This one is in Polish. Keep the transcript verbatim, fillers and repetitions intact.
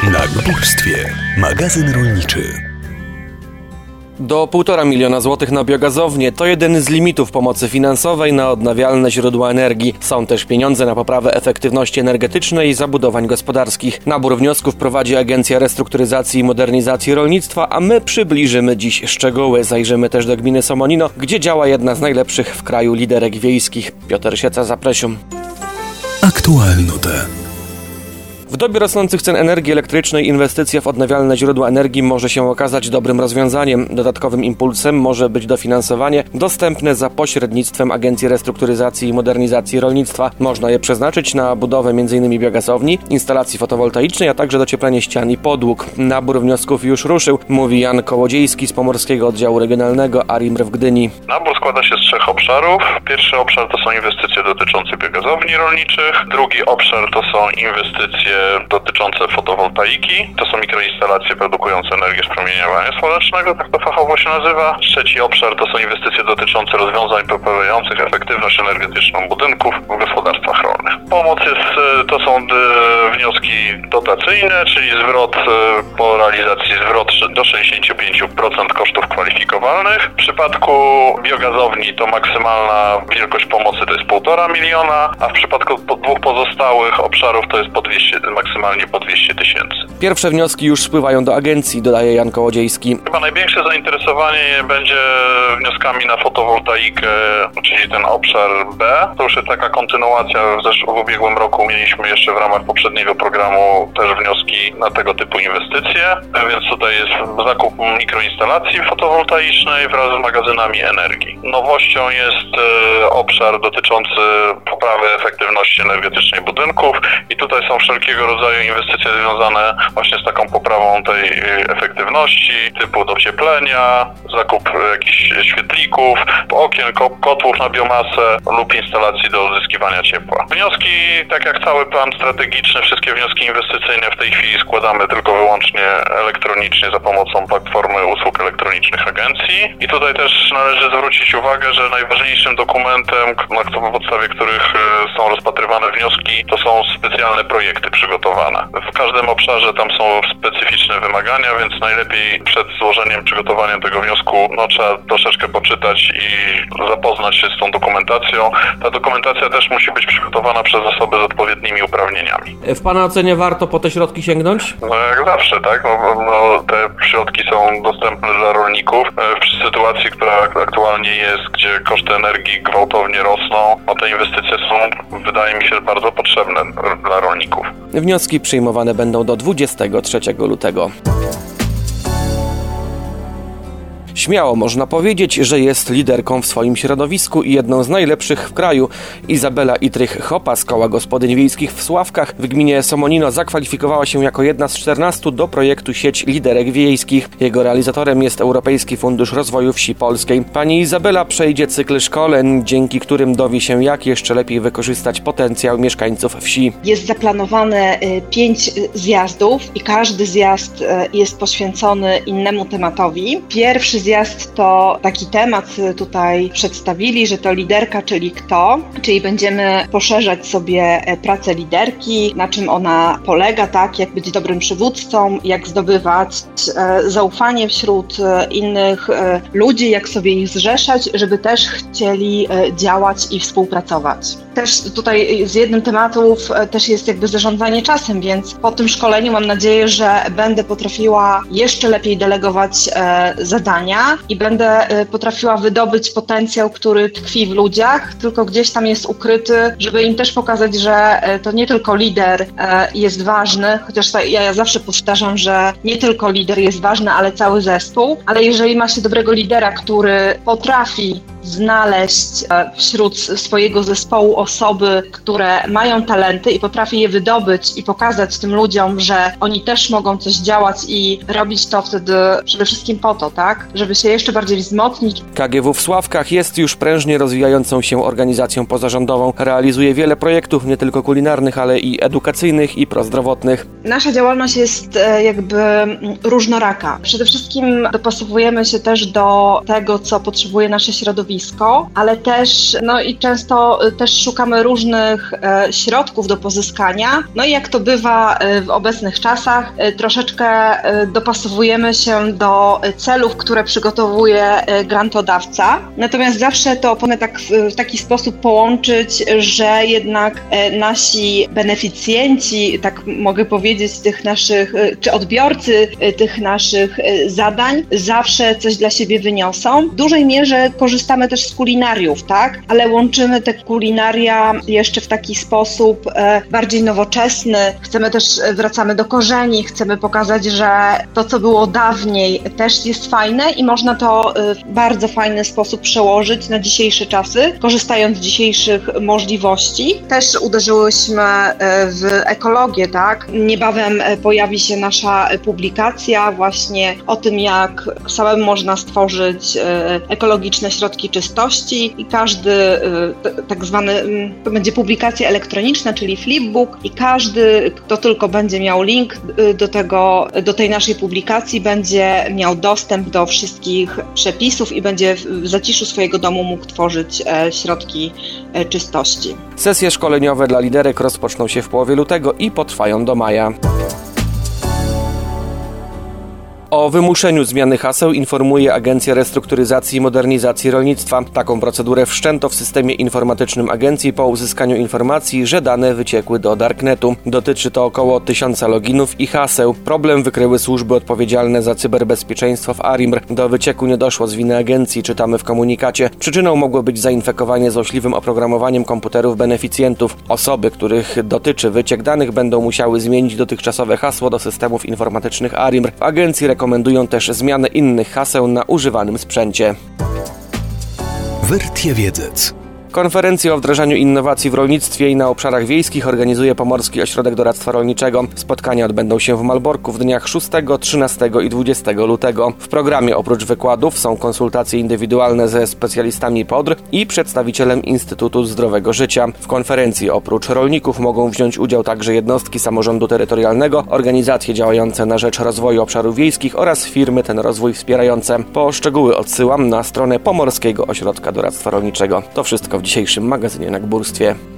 Na Górstwie. Magazyn rolniczy. Do półtora miliona złotych na biogazownię to jeden z limitów pomocy finansowej na odnawialne źródła energii. Są też pieniądze na poprawę efektywności energetycznej zabudowań gospodarskich. Nabór wniosków prowadzi Agencja Restrukturyzacji i Modernizacji Rolnictwa, a my przybliżymy dziś szczegóły. Zajrzymy też do gminy Somonino, gdzie działa jedna z najlepszych w kraju liderek wiejskich. Piotr Sieca, zapraszam. Aktualnote. W dobie rosnących cen energii elektrycznej inwestycja w odnawialne źródła energii może się okazać dobrym rozwiązaniem. Dodatkowym impulsem może być dofinansowanie dostępne za pośrednictwem Agencji Restrukturyzacji i Modernizacji Rolnictwa. Można je przeznaczyć na budowę m.in. biogazowni, instalacji fotowoltaicznej, a także docieplenie ścian i podłóg. Nabór wniosków już ruszył, mówi Jan Kołodziejski z Pomorskiego Oddziału Regionalnego ARiMR w Gdyni. Nabór składa się z trzech obszarów. Pierwszy obszar to są inwestycje dotyczące biogazowni rolniczych. Drugi obszar to są inwestycje dotyczące fotowoltaiki. To są mikroinstalacje produkujące energię z promieniowania słonecznego, tak to fachowo się nazywa. Trzeci obszar to są inwestycje dotyczące rozwiązań poprawiających efektywność energetyczną budynków w gospodarstwach rolnych. Pomoc jest, to są wnioski dotacyjne, czyli zwrot po realizacji zwrot do sześćdziesiąt pięć procent kosztów kwalifikowalnych. W przypadku biogazowni to maksymalna wielkość pomocy to jest półtora miliona, a w przypadku dwóch pozostałych obszarów to jest po dwieście, maksymalnie po dwieście tysięcy. Pierwsze wnioski już spływają do agencji, dodaje Jan Kołodziejski. Chyba największe zainteresowanie będzie wnioskami na fotowoltaikę, czyli ten obszar B. To już jest taka kontynuacja. W, zesz- w ubiegłym roku mieliśmy jeszcze w ramach poprzedniego programu też wnioski na tego typu inwestycje, więc tutaj jest zakup mikroinstalacji fotowoltaicznej wraz z magazynami energii. Nowością jest e, obszar dotyczący poprawy efektywności energetycznej budynków i tutaj są wszelkiego rodzaju inwestycje związane właśnie z taką poprawą tej efektywności, typu docieplenia, zakup jakichś świetlików, okien, kotłów na biomasę lub instalacji do uzyskiwania ciepła. Wnioski, tak jak cały plan strategiczny, wszystkie wnioski inwestycyjne w tej chwili składamy tylko wyłącznie elektronicznie za pomocą platformy usług elektronicznych agencji. I tutaj też należy zwrócić uwagę, że najważniejszym dokumentem, na podstawie których są rozpatrywane wnioski, to są specjalne projekty przygotowane. W każdym obszarze tam są specyficzne wymagania, więc najlepiej przed złożeniem, przygotowaniem tego wniosku no, trzeba troszeczkę poczytać i zapoznać się z tą dokumentacją. Ta dokumentacja też musi być przygotowana przez osoby z odpowiednimi uprawnieniami. W Pana ocenie warto po te środki sięgnąć? No jak zawsze, tak? No, no, te środki są dostępne dla rolników. W sytuacji, która aktualnie jest, gdzie koszty energii gwałtownie rosną, no te inwestycje są, wydaje mi się, bardzo potrzebne dla rolników. Wnioski przyjmowane będą do dwudziestego trzeciego lutego. Śmiało można powiedzieć, że jest liderką w swoim środowisku i jedną z najlepszych w kraju. Izabela Itrych-Chopa z Koła Gospodyń Wiejskich w Sławkach w gminie Somonino zakwalifikowała się jako jedna z czternastu do projektu Sieć Liderek Wiejskich. Jego realizatorem jest Europejski Fundusz Rozwoju Wsi Polskiej. Pani Izabela przejdzie cykl szkoleń, dzięki którym dowie się, jak jeszcze lepiej wykorzystać potencjał mieszkańców wsi. Jest zaplanowane pięć zjazdów i każdy zjazd jest poświęcony innemu tematowi. Pierwszy zjazd to taki temat tutaj przedstawili, że to liderka, czyli kto, czyli będziemy poszerzać sobie pracę liderki, na czym ona polega, tak, jak być dobrym przywódcą, jak zdobywać e, zaufanie wśród e, innych e, ludzi, jak sobie ich zrzeszać, żeby też chcieli e, działać i współpracować. Też tutaj z jednym tematów e, też jest jakby zarządzanie czasem, więc po tym szkoleniu mam nadzieję, że będę potrafiła jeszcze lepiej delegować e, zadania i będę potrafiła wydobyć potencjał, który tkwi w ludziach, tylko gdzieś tam jest ukryty, żeby im też pokazać, że to nie tylko lider jest ważny, chociaż ja zawsze powtarzam, że nie tylko lider jest ważny, ale cały zespół, ale jeżeli ma się dobrego lidera, który potrafi znaleźć wśród swojego zespołu osoby, które mają talenty i potrafi je wydobyć i pokazać tym ludziom, że oni też mogą coś działać i robić to wtedy przede wszystkim po to, tak? Żeby się jeszcze bardziej wzmocnić. K G W w Sławkach jest już prężnie rozwijającą się organizacją pozarządową. Realizuje wiele projektów, nie tylko kulinarnych, ale i edukacyjnych i prozdrowotnych. Nasza działalność jest jakby różnoraka. Przede wszystkim dopasowujemy się też do tego, co potrzebuje nasze środowisko, ale też, no i często też szukamy różnych środków do pozyskania. No i jak to bywa w obecnych czasach, troszeczkę dopasowujemy się do celów, które przygotowuje grantodawca. Natomiast zawsze to opony tak w taki sposób połączyć, że jednak nasi beneficjenci, tak mogę powiedzieć, tych naszych, czy odbiorcy tych naszych zadań zawsze coś dla siebie wyniosą. W dużej mierze korzystamy też z kulinariów, tak? Ale łączymy te kulinaria jeszcze w taki sposób bardziej nowoczesny. Chcemy też, wracamy do korzeni, chcemy pokazać, że to, co było dawniej, też jest fajne i można to w bardzo fajny sposób przełożyć na dzisiejsze czasy, korzystając z dzisiejszych możliwości. Też uderzyłyśmy w ekologię, tak? Niebawem pojawi się nasza publikacja właśnie o tym, jak samemu można stworzyć ekologiczne środki czystości i każdy tak zwany, to będzie publikacja elektroniczna, czyli flipbook i każdy, kto tylko będzie miał link do tego, do tej naszej publikacji, będzie miał dostęp do wszystkich przepisów i będzie w zaciszu swojego domu mógł tworzyć środki czystości. Sesje szkoleniowe dla liderek rozpoczną się w połowie lutego i potrwają do maja. O wymuszeniu zmiany haseł informuje Agencja Restrukturyzacji i Modernizacji Rolnictwa. Taką procedurę wszczęto w systemie informatycznym agencji po uzyskaniu informacji, że dane wyciekły do darknetu. Dotyczy to około tysiąca loginów i haseł. Problem wykryły służby odpowiedzialne za cyberbezpieczeństwo w ARiMR. Do wycieku nie doszło z winy agencji, czytamy w komunikacie. Przyczyną mogło być zainfekowanie złośliwym oprogramowaniem komputerów beneficjentów. Osoby, których dotyczy wyciek danych, będą musiały zmienić dotychczasowe hasło do systemów informatycznych ARiMR. W agencji rekomendują też zmianę innych haseł na używanym sprzęcie. Wertiewiedzec. Konferencję o wdrażaniu innowacji w rolnictwie i na obszarach wiejskich organizuje Pomorski Ośrodek Doradztwa Rolniczego. Spotkania odbędą się w Malborku w dniach szóstego, trzynastego i dwudziestego lutego. W programie oprócz wykładów są konsultacje indywidualne ze specjalistami P O D R i przedstawicielem Instytutu Zdrowego Życia. W konferencji oprócz rolników mogą wziąć udział także jednostki samorządu terytorialnego, organizacje działające na rzecz rozwoju obszarów wiejskich oraz firmy ten rozwój wspierające. Po szczegóły odsyłam na stronę Pomorskiego Ośrodka Doradztwa Rolniczego. To wszystko w dzisiejszym magazynie na Górstwie.